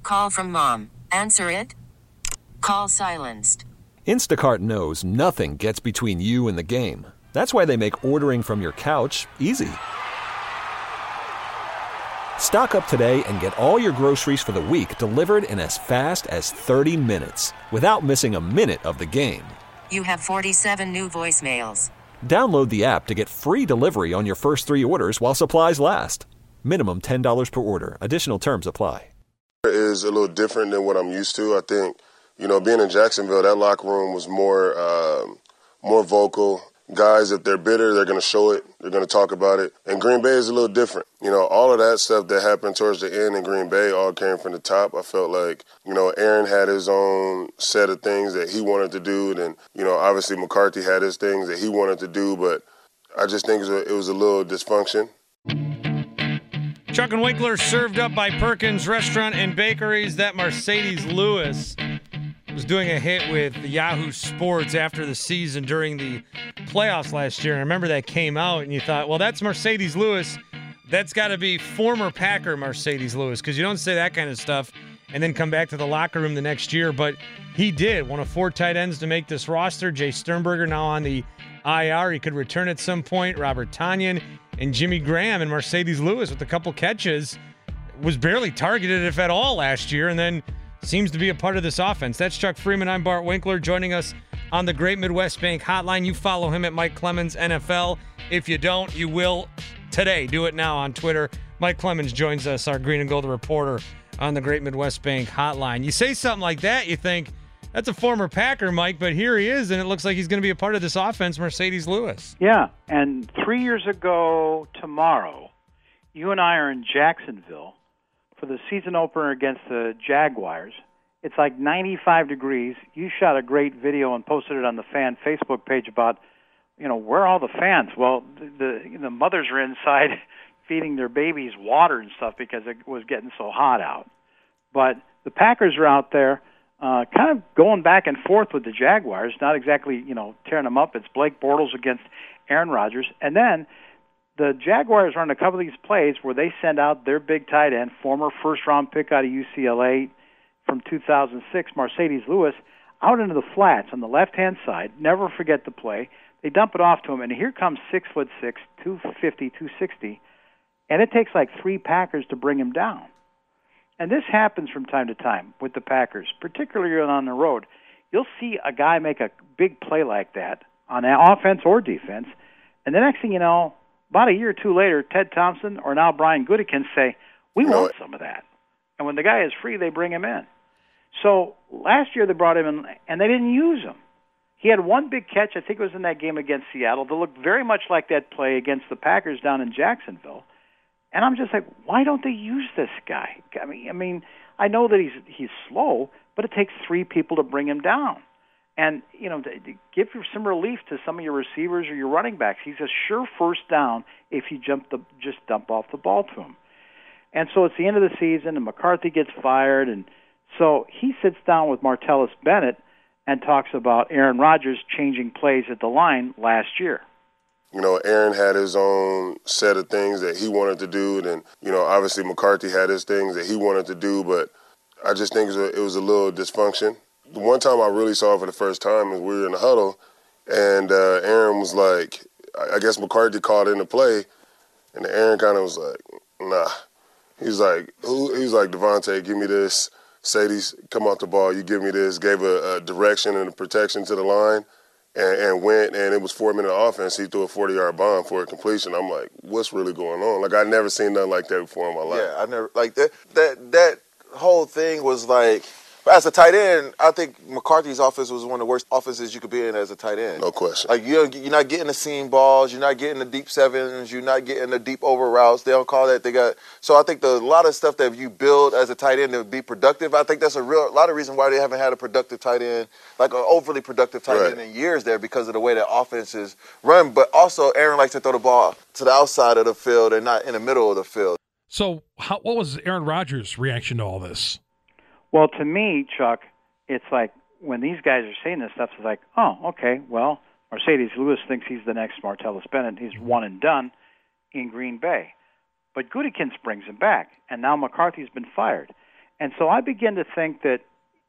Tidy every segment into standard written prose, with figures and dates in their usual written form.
Call from mom. Answer it. Call silenced. Instacart knows nothing gets between you and the game. That's why they make ordering from your couch easy. Stock up today and get all your groceries for the week delivered in as fast as 30 minutes without missing a minute of the game. You have 47 new voicemails. Download the app to get free delivery on your first 3 orders while supplies last. Minimum $10 per order. Additional terms apply. It is a little different than what I'm used to. I think, being in Jacksonville, that locker room was more vocal. Guys, if they're bitter, they're going to show it. They're going to talk about it. And Green Bay is a little different. All of that stuff that happened towards the end in Green Bay all came from the top. I felt like, Aaron had his own set of things that he wanted to do. And, obviously McCarthy had his things that he wanted to do. But I just think it was a little dysfunction. Chuck and Winkler served up by Perkins Restaurant and Bakeries. That Mercedes Lewis was doing a hit with Yahoo Sports after the season during the playoffs last year. And I remember that came out and you thought, well, that's Mercedes Lewis. That's got to be former Packer Mercedes Lewis, because you don't say that kind of stuff and then come back to the locker room the next year. But he did. One of 4 tight ends to make this roster. Jay Sternberger now on the IR. He could return at some point. Robert Tonyan and Jimmy Graham, and Mercedes Lewis with a couple catches was barely targeted, if at all, last year, and then seems to be a part of this offense. That's Chuck Freeman. I'm Bart Winkler. Joining us on the Great Midwest Bank Hotline. You follow him at Mike Clemens NFL. If you don't, you will today. Do it now on Twitter. Mike Clemens joins us, our Green and Gold reporter, on the Great Midwest Bank Hotline. You say something like that, you think, that's a former Packer, Mike, but here he is, and it looks like he's going to be a part of this offense, Mercedes Lewis. Yeah, and 3 years ago tomorrow, you and I are in Jacksonville for the season opener against the Jaguars. It's like 95 degrees. You shot a great video and posted it on the fan Facebook page about, where are all the fans? Well, the mothers are inside feeding their babies water and stuff because it was getting so hot out. But the Packers are out there kind of going back and forth with the Jaguars, not exactly, tearing them up. It's Blake Bortles against Aaron Rodgers. And then the Jaguars run a couple of these plays where they send out their big tight end, former first-round pick out of UCLA from 2006, Mercedes Lewis, out into the flats on the left-hand side. Never forget the play. They dump it off to him, and here comes 6'6", 250, 260, and it takes like 3 Packers to bring him down. And this happens from time to time with the Packers, particularly on the road. You'll see a guy make a big play like that on offense or defense, and the next thing you know, about a year or two later, Ted Thompson or now Brian Gutekunst say, we want some of that. And when the guy is free, they bring him in. So last year they brought him in, and they didn't use him. He had one big catch, I think it was in that game against Seattle, that looked very much like that play against the Packers down in Jacksonville. And I'm just like, why don't they use this guy? I mean, I know that he's slow, but it takes 3 people to bring him down. And, to give some relief to some of your receivers or your running backs. He's a sure first down if you just dump off the ball to him. And so it's the end of the season, and McCarthy gets fired, and so he sits down with Martellus Bennett and talks about Aaron Rodgers changing plays at the line last year. Aaron had his own set of things that he wanted to do, and obviously McCarthy had his things that he wanted to do, but I just think it was a little dysfunction. The one time I really saw it for the first time is we were in the huddle, and Aaron was like, I guess McCarthy called in the play, and Aaron kind of was like, nah. He's like, Devontae, give me this. Sadie's come off the ball, you give me this. Gave a direction and a protection to the line. And went, and it was 4-minute offense. He threw a 40-yard bomb for a completion. I'm like, what's really going on? Like, I'd never seen nothing like that before in my life. Yeah, I never, like, that whole thing was like, as a tight end, I think McCarthy's offense was one of the worst offenses you could be in as a tight end. No question. Like, you're not getting the seam balls, you're not getting the deep sevens, you're not getting the deep over routes. They don't call that. So I think a lot of stuff that you build as a tight end to be productive, I think that's a lot of reason why they haven't had a productive tight end, like an overly productive tight end in years there, because of the way that offense is run. But also, Aaron likes to throw the ball to the outside of the field and not in the middle of the field. So what was Aaron Rodgers' reaction to all this? Well, to me, Chuck, it's like when these guys are saying this stuff, it's like, oh, okay, well, Mercedes Lewis thinks he's the next Martellus Bennett. He's one and done in Green Bay. But Gutekunst brings him back, and now McCarthy's been fired. And so I begin to think that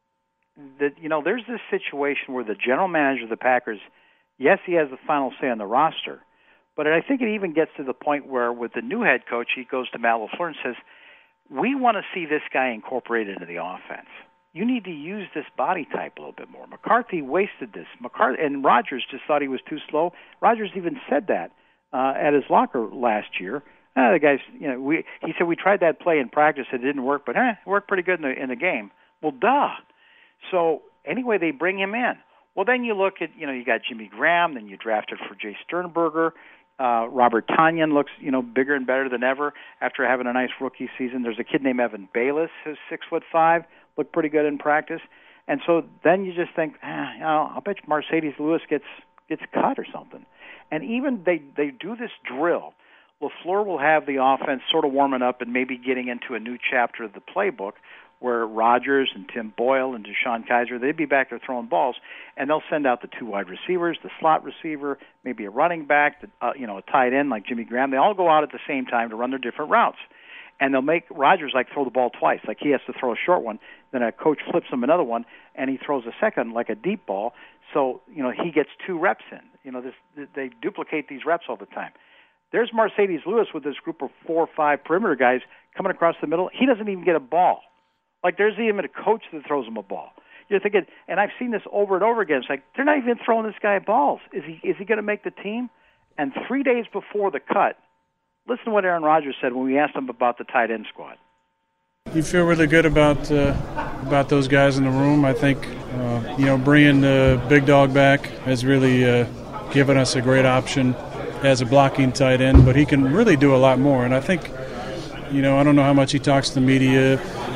there's this situation where the general manager of the Packers, yes, he has the final say on the roster, but I think it even gets to the point where with the new head coach, he goes to Matt LaFleur and says, we want to see this guy incorporated into the offense. You need to use this body type a little bit more. McCarthy wasted this. And Rodgers just thought he was too slow. Rodgers even said that at his locker last year. The guys, he said we tried that play in practice, it didn't work, but it worked pretty good in the game. Well, duh. So anyway, they bring him in. Well, then you look at, you got Jimmy Graham, then you drafted for Jay Sternberger. Robert Tonyan looks, bigger and better than ever after having a nice rookie season. There's a kid named Evan Bayless who's 6'5", looked pretty good in practice. And so then you just think, I'll bet Mercedes Lewis gets cut or something. And even they do this drill. LaFleur will have the offense sort of warming up and maybe getting into a new chapter of the playbook where Rodgers and Tim Boyle and Deshaun Kaiser, they'd be back there throwing balls, and they'll send out the 2 wide receivers, the slot receiver, maybe a running back, a tight end like Jimmy Graham. They all go out at the same time to run their different routes. And they'll make Rodgers throw the ball twice, like he has to throw a short one, then a coach flips him another one, and he throws a second like a deep ball. So, he gets 2 reps in. They duplicate these reps all the time. There's Mercedes Lewis with this group of 4 or 5 perimeter guys coming across the middle. He doesn't even get a ball. There's even a coach that throws him a ball. You're thinking, and I've seen this over and over again. It's like they're not even throwing this guy balls. Is he going to make the team? And 3 days before the cut, listen to what Aaron Rodgers said when we asked him about the tight end squad. You feel really good about those guys in the room. I think bringing the big dog back has really given us a great option as a blocking tight end, but he can really do a lot more. And I think, I don't know how much he talks to the media.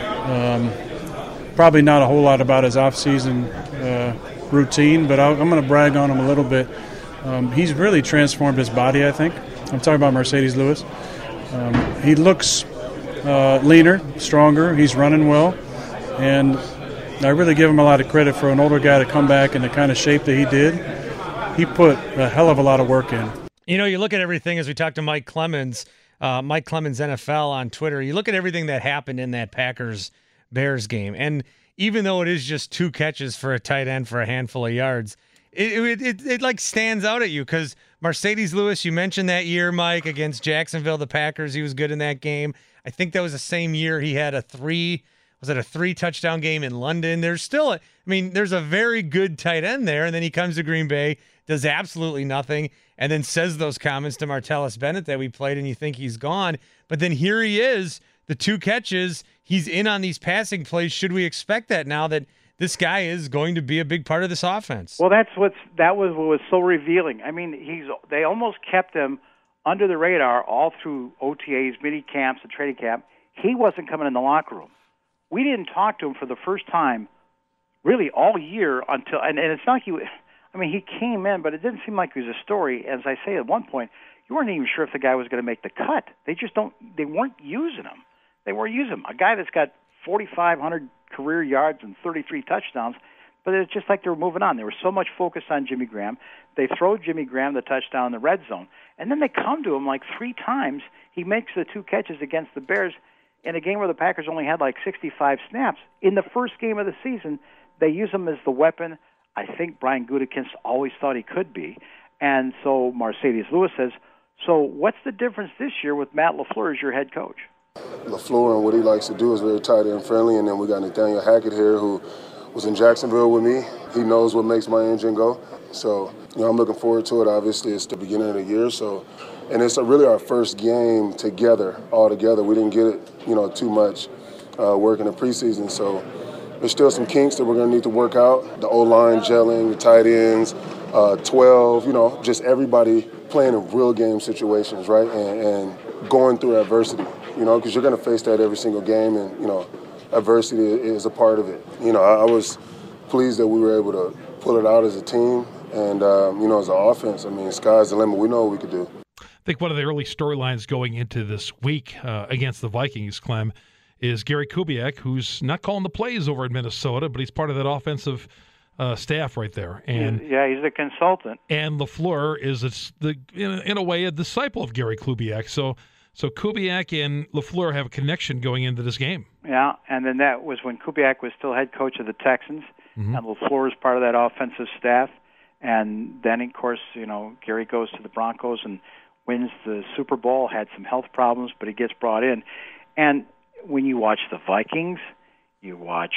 Probably not a whole lot about his off-season routine, but I'm going to brag on him a little bit. He's really transformed his body, I think. I'm talking about Mercedes Lewis. He looks leaner, stronger. He's running well. And I really give him a lot of credit for an older guy to come back in the kind of shape that he did. He put a hell of a lot of work in. You look at everything as we talked to Mike Clemens NFL on Twitter. You look at everything that happened in that Packers-Bears game, and even though it is just 2 catches for a tight end for a handful of yards, it stands out at you because Mercedes Lewis, you mentioned that year, Mike, against Jacksonville, the Packers, he was good in that game. I think that was the same year he had a 3-touchdown game in London. There's a very good tight end there, and then he comes to Green Bay, does absolutely nothing, and then says those comments to Martellus Bennett that we played, and you think he's gone. But then here he is, the 2 catches, he's in on these passing plays. Should we expect that now that this guy is going to be a big part of this offense? Well, that was what was so revealing. I mean, they almost kept him under the radar all through OTAs, mini camps, and training camp. He wasn't coming in the locker room. We didn't talk to him for the first time really all year until, and it's not he came in, but it didn't seem like it was a story. As I say, at one point, you weren't even sure if the guy was going to make the cut. They weren't using him. They weren't using him. A guy that's got 4,500 career yards and 33 touchdowns, but it's just like they were moving on. They were so much focused on Jimmy Graham. They throw Jimmy Graham the touchdown in the red zone, and then they come to him 3 times. He makes the 2 catches against the Bears in a game where the Packers only had 65 snaps. In the first game of the season, they use him as the weapon I think Brian Gutekunst always thought he could be. And so Mercedes Lewis says, so what's the difference this year with Matt LaFleur as your head coach? LaFleur and what he likes to do is very tight end friendly, and then we got Nathaniel Hackett here who was in Jacksonville with me. He knows what makes my engine go. So, I'm looking forward to it. Obviously, it's the beginning of the year, and it's really our first game together, all together. We didn't get it, too much work in the preseason, so there's still some kinks that we're going to need to work out. The O-line gelling, the tight ends, 12, just everybody playing in real game situations, right, and going through adversity, because you're going to face that every single game, and, adversity is a part of it. I was pleased that we were able to pull it out as a team and, as an offense. I mean, sky's the limit. We know what we could do. I think one of the early storylines going into this week against the Vikings, Clem, is Gary Kubiak, who's not calling the plays over in Minnesota, but he's part of that offensive staff right there. And he's a consultant. And LaFleur is in a way a disciple of Gary Kubiak. So So Kubiak and LaFleur have a connection going into this game. Yeah, and then that was when Kubiak was still head coach of the Texans, and LaFleur was part of that offensive staff. And then, of course, Gary goes to the Broncos and wins the Super Bowl, had some health problems, but he gets brought in. And when you watch the Vikings, you watch,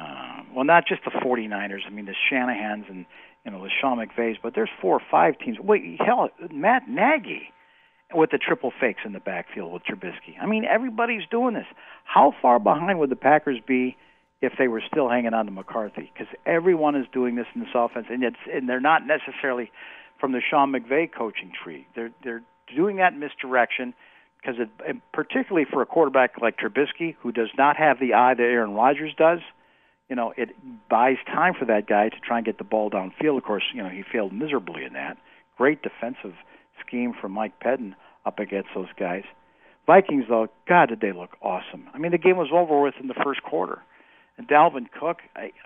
not just the 49ers, I mean, the Shanahans and, the Sean McVays, but there's 4 or 5 teams. Wait, hell, Matt Nagy with the triple fakes in the backfield with Trubisky. I mean, everybody's doing this. How far behind would the Packers be if they were still hanging on to McCarthy? Because everyone is doing this in this offense, and they're not necessarily from the Sean McVay coaching tree. They're doing that misdirection because, particularly for a quarterback like Trubisky, who does not have the eye that Aaron Rodgers does, it buys time for that guy to try and get the ball downfield. Of course, he failed miserably in that. Great defensive scheme from Mike Pettin up against those guys. Vikings, though, God, did they look awesome. I mean, the game was over with in the first quarter. And Dalvin Cook,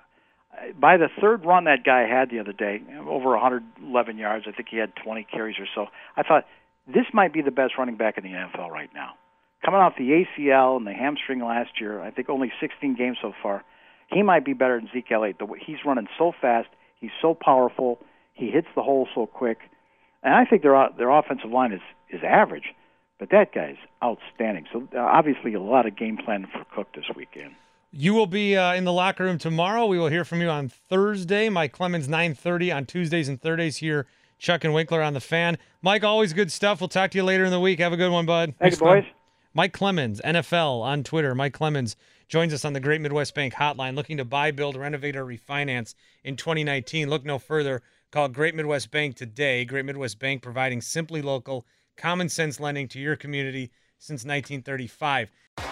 by the third run that guy had the other day, over 111 yards, I think he had 20 carries or so, I thought, this might be the best running back in the NFL right now. Coming off the ACL and the hamstring last year, I think only 16 games so far, he might be better than Zeke Elliott. He's running so fast, he's so powerful, he hits the hole so quick. And I think their offensive line is average, but that guy's outstanding. So obviously a lot of game planning for Cook this weekend. You will be in the locker room tomorrow. We will hear from you on Thursday. Mike Clemens, 9:30 on Tuesdays and Thursdays here. Chuck and Winkler on the Fan. Mike, always good stuff. We'll talk to you later in the week. Have a good one, bud. Thanks, boys. Mike Clemens, NFL on Twitter. Mike Clemens joins us on the Great Midwest Bank hotline, looking to buy, build, renovate, or refinance in 2019. Look no further. Call Great Midwest Bank today. Great Midwest Bank providing simply local, common sense lending to your community since 1935.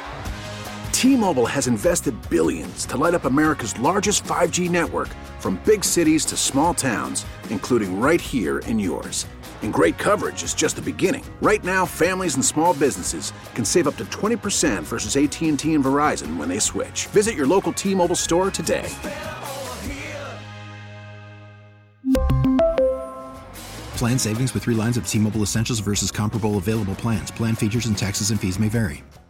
T-Mobile has invested billions to light up America's largest 5G network, from big cities to small towns, including right here in yours. And great coverage is just the beginning. Right now, families and small businesses can save up to 20% versus AT&T and Verizon when they switch. Visit your local T-Mobile store today. Plan savings with 3 lines of T-Mobile Essentials versus comparable available plans. Plan features and taxes and fees may vary.